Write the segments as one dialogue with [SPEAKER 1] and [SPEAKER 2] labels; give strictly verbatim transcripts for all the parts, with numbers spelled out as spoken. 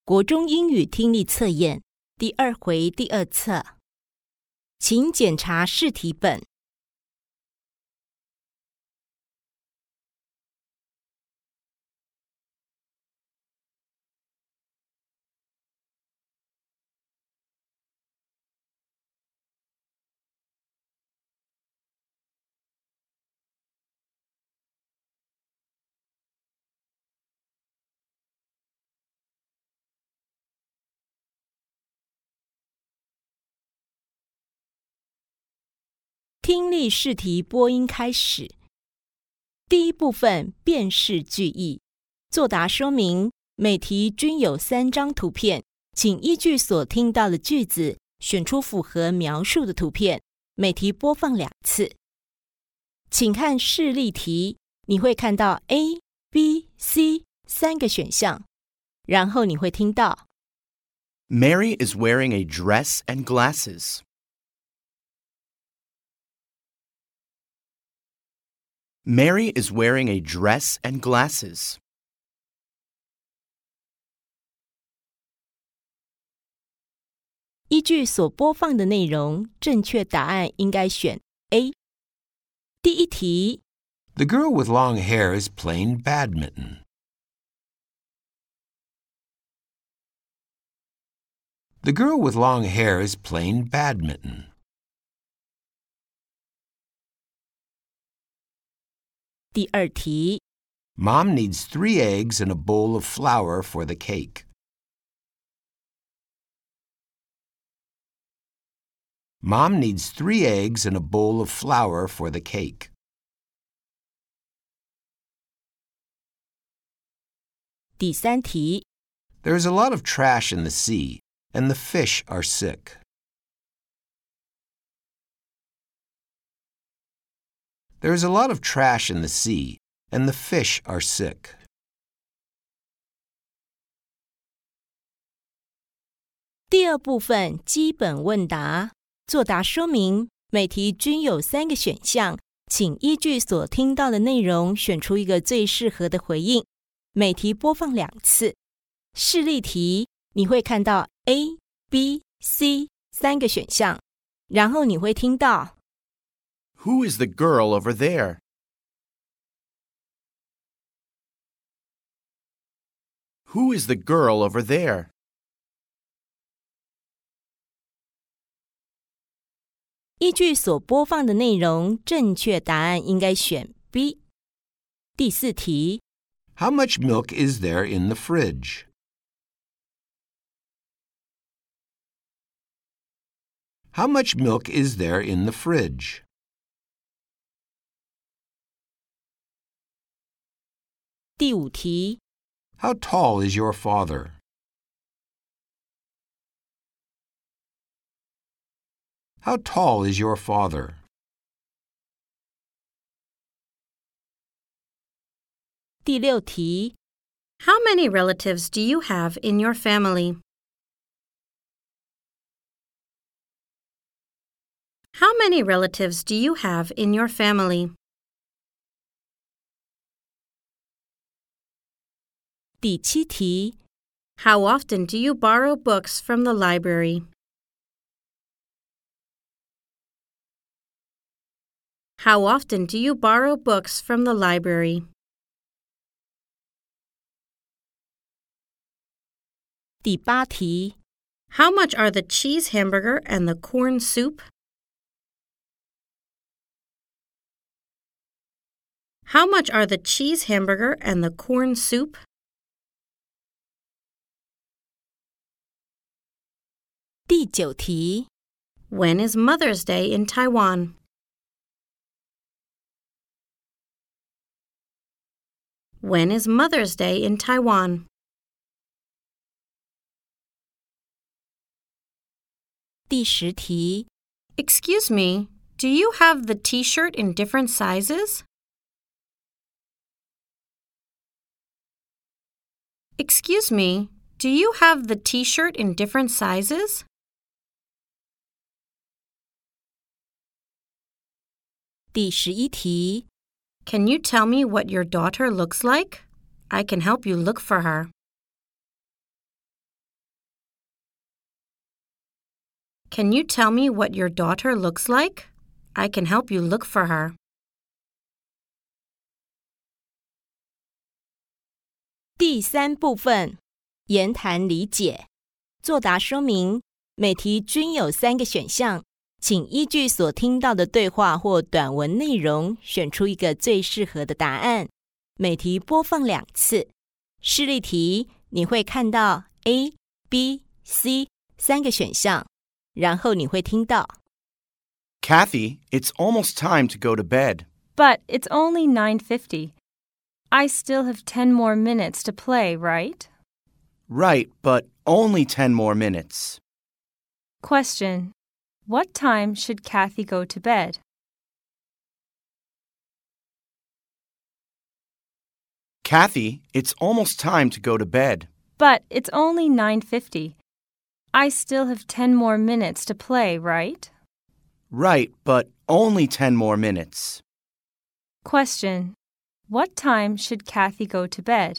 [SPEAKER 1] 国中英语听力测验第二回第二册，请检查试题本。听力试题播音开始。第一部分辨识句意，作答说明，每题均有三张图片，请依据所听到的句子选出符合描述的图片，每题播放两次。请看示例题，你会看到 A、B、C 三个选项，然后你会听到
[SPEAKER 2] Mary is wearing a dress and glasses. Mary is wearing a dress and glasses. 依据所播放的内容，正确答案应该选 A。第一题
[SPEAKER 3] The girl with long hair is playing badminton. The girl with long hair is playing badminton.
[SPEAKER 1] 第二题
[SPEAKER 3] Mom needs three eggs and a bowl of flour for the cake. Mom needs three eggs and a bowl of flour for the cake.
[SPEAKER 1] 第三题
[SPEAKER 3] There is a lot of trash in the sea, and the fish are sick. There is a lot of trash in the sea, and the fish are sick.
[SPEAKER 1] 第二部分基本问答，作答说明，每题均有三个选项，请依据所听到的内容选出一个最适合的回应，每题播放两次。示例题，你会看到 A、B、C 三个选项，然后你会听到
[SPEAKER 2] Who is the girl over there? Who is the girl over there?
[SPEAKER 1] 依据所播放的内容，正确答案应该选 B。第四题
[SPEAKER 3] How much milk is there in the fridge? How much milk is there in the fridge?
[SPEAKER 1] 第五题
[SPEAKER 3] How tall is your father? How tall is your father?
[SPEAKER 1] 第六题
[SPEAKER 4] How many relatives do you have in your family? How many relatives do you have in your family?
[SPEAKER 1] 第七题
[SPEAKER 4] How often do you borrow books from the library? How often do you borrow books from the library?
[SPEAKER 1] 第八题
[SPEAKER 4] How much are the cheese hamburger and the corn soup? How much are the cheese hamburger and the corn soup?
[SPEAKER 1] 第九题
[SPEAKER 4] When is Mother's Day in Taiwan? When is Mother's Day in Taiwan?
[SPEAKER 1] 第十题
[SPEAKER 4] Excuse me, do you have the t-shirt in different sizes? Excuse me, do you have the t-shirt in different sizes?
[SPEAKER 1] 第十一题
[SPEAKER 4] Can you tell me what your daughter looks like? I can help you look for her. Can you tell me what your daughter looks like? I can help you look for her.
[SPEAKER 1] 第三部分，言谈理解。作答说明，每题均有三个选项，请依据所听到的对话或短文内容，选出一个最适合的答案。每题播放两次。示例题，你会看到 A、B、C 三个选项，然后你会听到
[SPEAKER 5] Kathy, it's almost time to go to bed.
[SPEAKER 6] But it's only nine fifty. I still have ten more minutes to play, right?
[SPEAKER 5] Right, but only ten more minutes.
[SPEAKER 6] Question. What time should Kathy go to bed?
[SPEAKER 5] Kathy, it's almost time to go to bed.
[SPEAKER 6] But it's only nine fifty. I still have ten more minutes to play, right?
[SPEAKER 5] Right, but only ten more minutes.
[SPEAKER 6] Question. What time should Kathy go to bed?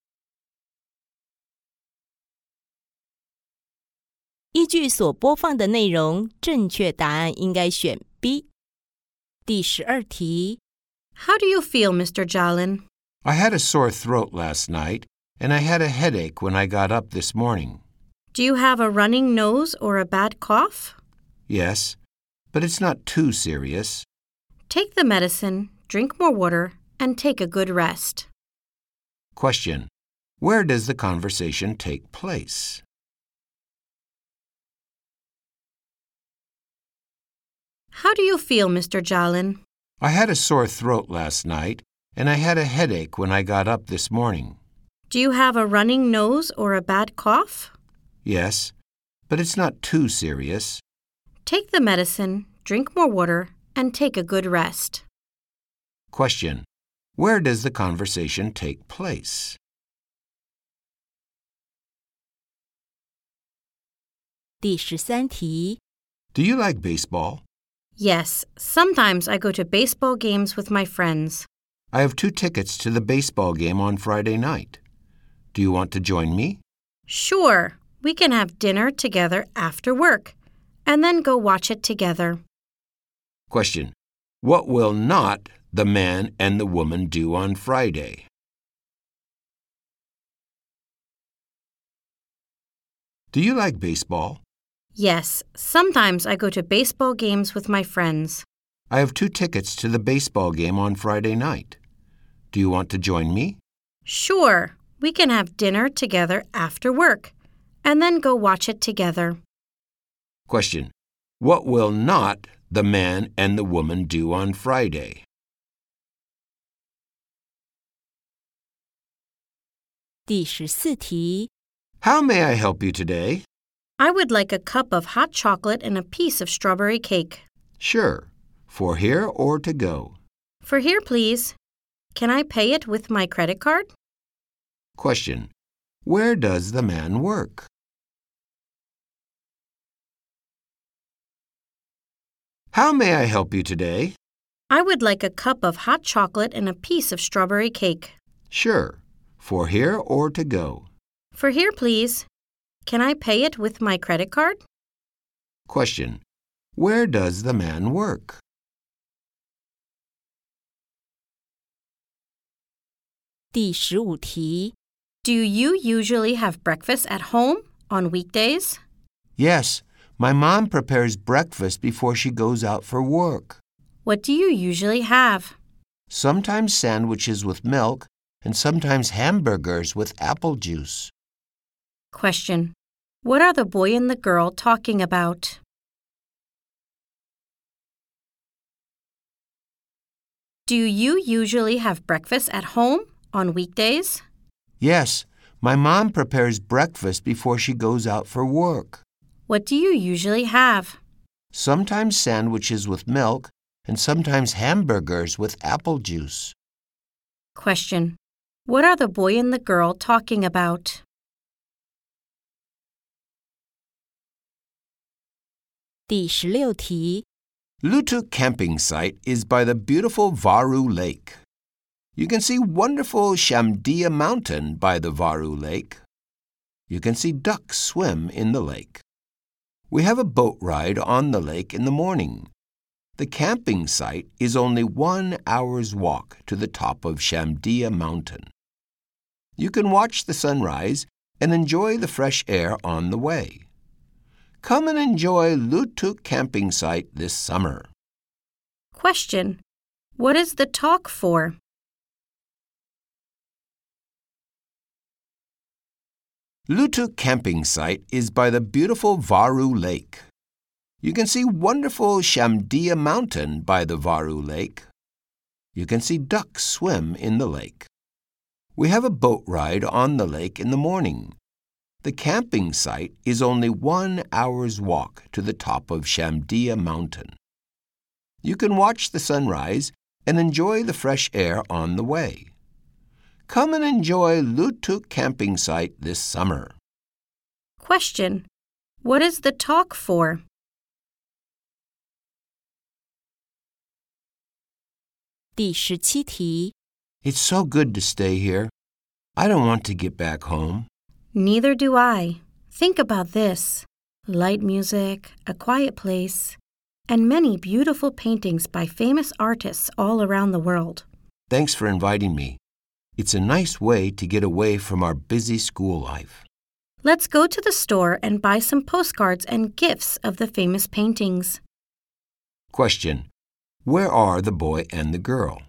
[SPEAKER 1] 依据所播放的内容，正确答案应该选 B。第十二题
[SPEAKER 4] How do you feel, Mister Jolin?
[SPEAKER 3] I had a sore throat last night, and I had a headache when I got up this morning.
[SPEAKER 4] Do you have a running nose or a bad cough?
[SPEAKER 3] Yes, but it's not too serious.
[SPEAKER 4] Take the medicine, drink more water, and take a good rest.
[SPEAKER 3] Question. Where does the conversation take place?
[SPEAKER 4] How do you feel, Mister Jolin?
[SPEAKER 3] I had a sore throat last night, and I had a headache when I got up this morning.
[SPEAKER 4] Do you have a running nose or a bad cough?
[SPEAKER 3] Yes, but it's not too serious.
[SPEAKER 4] Take the medicine, drink more water, and take a good rest.
[SPEAKER 3] Question. Where does the conversation take place?
[SPEAKER 1] 《第十三题
[SPEAKER 3] Do you like baseball?
[SPEAKER 4] Yes, sometimes I go to baseball games with my friends.
[SPEAKER 3] I have two tickets to the baseball game on Friday night. Do you want to join me?
[SPEAKER 4] Sure, we can have dinner together after work, and then go watch it together.
[SPEAKER 3] Question. What will not the man and the woman do on Friday? Do you like baseball?
[SPEAKER 4] Yes, sometimes I go to baseball games with my friends.
[SPEAKER 3] I have two tickets to the baseball game on Friday night. Do you want to join me?
[SPEAKER 4] Sure, we can have dinner together after work, and then go watch it together.
[SPEAKER 3] Question. What will not the man and the woman do on Friday?
[SPEAKER 1] 第十四题
[SPEAKER 3] How may I help you today?
[SPEAKER 4] I would like a cup of hot chocolate and a piece of strawberry cake.
[SPEAKER 3] Sure. For here or to go?
[SPEAKER 4] For here, please. Can I pay it with my credit card?
[SPEAKER 3] Question. Where does the man work? How may I help you today?
[SPEAKER 4] I would like a cup of hot chocolate and a piece of strawberry cake.
[SPEAKER 3] Sure. For here or to go?
[SPEAKER 4] For here, please. Can I pay it with my credit card?
[SPEAKER 3] Question. Where does the man work?
[SPEAKER 1] 第十五题
[SPEAKER 4] Do you usually have breakfast at home on weekdays?
[SPEAKER 3] Yes, my mom prepares breakfast before she goes out for work.
[SPEAKER 4] What do you usually have?
[SPEAKER 3] Sometimes sandwiches with milk and sometimes hamburgers with apple juice.
[SPEAKER 4] Question. What are the boy and the girl talking about? Do you usually have breakfast at home on weekdays?
[SPEAKER 3] Yes, my mom prepares breakfast before she goes out for work.
[SPEAKER 4] What do you usually have?
[SPEAKER 3] Sometimes sandwiches with milk and sometimes hamburgers with apple juice.
[SPEAKER 4] Question. What are the boy and the girl talking about?
[SPEAKER 1] 第十六题
[SPEAKER 3] Lutu camping site is by the beautiful Varu Lake. You can see wonderful Shamdia Mountain by the Varu Lake. You can see ducks swim in the lake. We have a boat ride on the lake in the morning. The camping site is only one hour's walk to the top of Shamdia Mountain. You can watch the sunrise and enjoy the fresh air on the way. Come and enjoy Lutuk camping site this summer.
[SPEAKER 4] Question. What is the talk for?
[SPEAKER 3] Lutuk camping site is by the beautiful Varu Lake. You can see wonderful Shamdia Mountain by the Varu Lake. You can see ducks swim in the lake. We have a boat ride on the lake in the morning. The camping site is only one hour's walk to the top of Shamdia Mountain. You can watch the sunrise and enjoy the fresh air on the way. Come and enjoy Lutuk camping site this summer.
[SPEAKER 4] Question. What is the talk for?
[SPEAKER 2] 第十七题
[SPEAKER 3] It's so good to stay here. I don't want to get back home.
[SPEAKER 4] Neither do I. Think about this. Light music, a quiet place, and many beautiful paintings by famous artists all around the world.
[SPEAKER 3] Thanks for inviting me. It's a nice way to get away from our busy school life.
[SPEAKER 4] Let's go to the store and buy some postcards and gifts of the famous paintings.
[SPEAKER 3] Question. Where are the boy and the girl?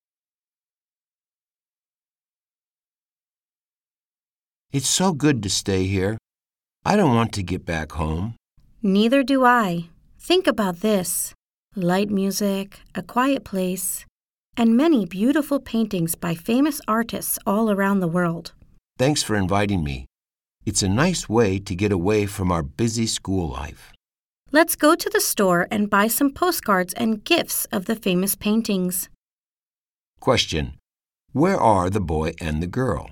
[SPEAKER 3] It's so good to stay here. I don't want to get back home.
[SPEAKER 4] Neither do I. Think about this. Light music, a quiet place, and many beautiful paintings by famous artists all around the world.
[SPEAKER 3] Thanks for inviting me. It's a nice way to get away from our busy school life.
[SPEAKER 4] Let's go to the store and buy some postcards and gifts of the famous paintings.
[SPEAKER 3] Question. Where are the boy and the girl?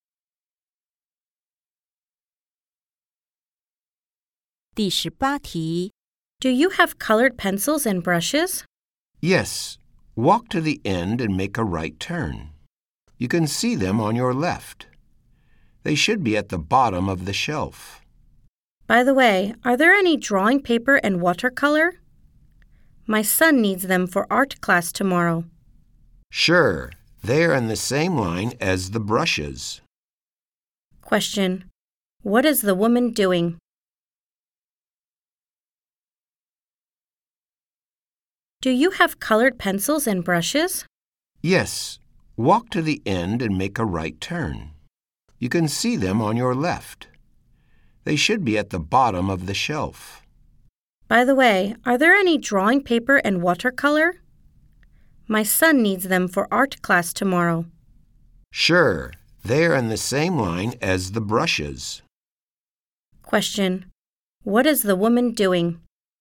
[SPEAKER 2] 第十八题
[SPEAKER 4] Do you have colored pencils and brushes?
[SPEAKER 3] Yes. Walk to the end and make a right turn. You can see them on your left. They should be at the bottom of the shelf.
[SPEAKER 4] By the way, are there any drawing paper and watercolor? My son needs them for art class tomorrow.
[SPEAKER 3] Sure. They're in the same line as the brushes.
[SPEAKER 4] Question. What is the woman doing? Do you have colored pencils and brushes?
[SPEAKER 3] Yes. Walk to the end and make a right turn. You can see them on your left. They should be at the bottom of the shelf.
[SPEAKER 4] By the way, are there any drawing paper and watercolor? My son needs them for art class tomorrow.
[SPEAKER 3] Sure. They're in the same line as the brushes.
[SPEAKER 4] Question. What is the woman doing?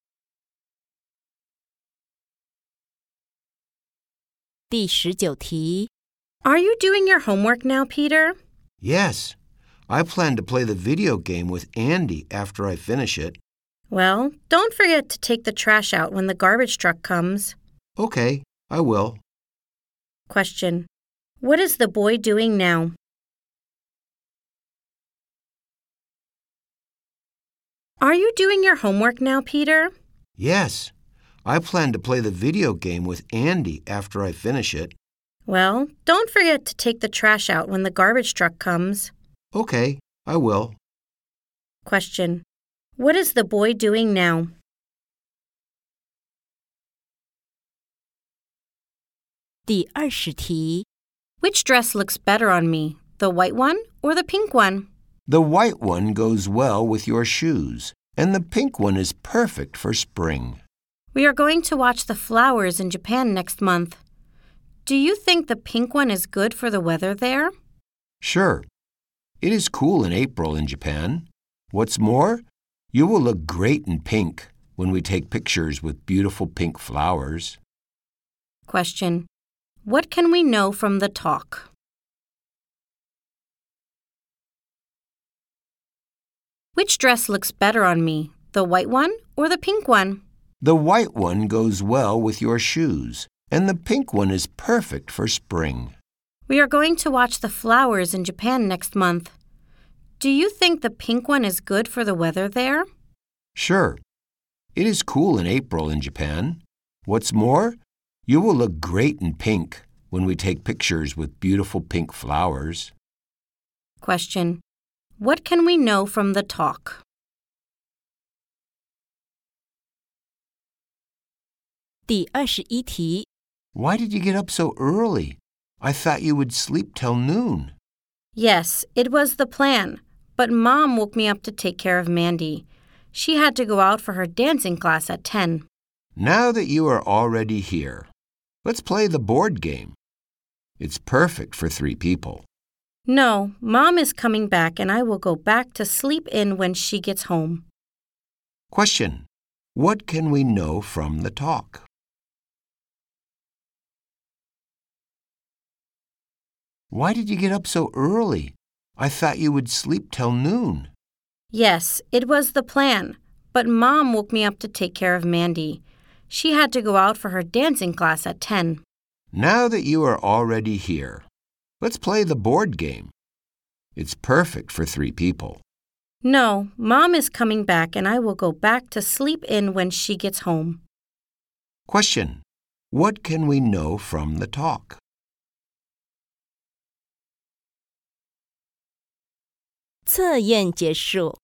[SPEAKER 2] 第十九题
[SPEAKER 4] Are you doing your homework now, Peter?
[SPEAKER 3] Yes. I plan to play the video game with Andy after I finish it.
[SPEAKER 4] Well, don't forget to take the trash out when the garbage truck comes.
[SPEAKER 3] Okay, I will.
[SPEAKER 4] Question. What is the boy doing now? Are you doing your homework now, Peter?
[SPEAKER 3] Yes. I plan to play the video game with Andy after I finish it.
[SPEAKER 4] Well, don't forget to take the trash out when the garbage truck comes.
[SPEAKER 3] Okay, I will.
[SPEAKER 4] Question. What is the boy doing now?
[SPEAKER 2] 第二十题
[SPEAKER 4] Which dress looks better on me, the white one or the pink one?
[SPEAKER 3] The white one goes well with your shoes, and the pink one is perfect for spring.
[SPEAKER 4] We are going to watch the flowers in Japan next month. Do you think the pink one is good for the weather there?
[SPEAKER 3] Sure. It is cool in April in Japan. What's more, you will look great in pink when we take pictures with beautiful pink flowers.
[SPEAKER 4] Question. What can we know from the talk? Which dress looks better on me, the white one or the pink one?
[SPEAKER 3] The white one goes well with your shoes, and the pink one is perfect for spring.
[SPEAKER 4] We are going to watch the flowers in Japan next month. Do you think the pink one is good for the weather there?
[SPEAKER 3] Sure. It is cool in April in Japan. What's more, you will look great in pink when we take pictures with beautiful pink flowers.
[SPEAKER 4] Question. What can we know from the talk?
[SPEAKER 2] 第二十一题
[SPEAKER 3] Why did you get up so early? I thought you would sleep till noon.
[SPEAKER 4] Yes, it was the plan, but Mom woke me up to take care of Mandy. She had to go out for her dancing class at ten.
[SPEAKER 3] Now that you are already here, let's play the board game. It's perfect for three people.
[SPEAKER 4] No, Mom is coming back and I will go back to sleep in when she gets home.
[SPEAKER 3] Question. What can we know from the talk? Why did you get up so early? I thought you would sleep till noon.
[SPEAKER 4] Yes, it was the plan, but Mom woke me up to take care of Mandy. She had to go out for her dancing class at ten.
[SPEAKER 3] Now that you are already here, let's play the board game. It's perfect for three people.
[SPEAKER 4] No, Mom is coming back and I will go back to sleep in when she gets home.
[SPEAKER 3] Question. What can we know from the talk?
[SPEAKER 2] 测验结束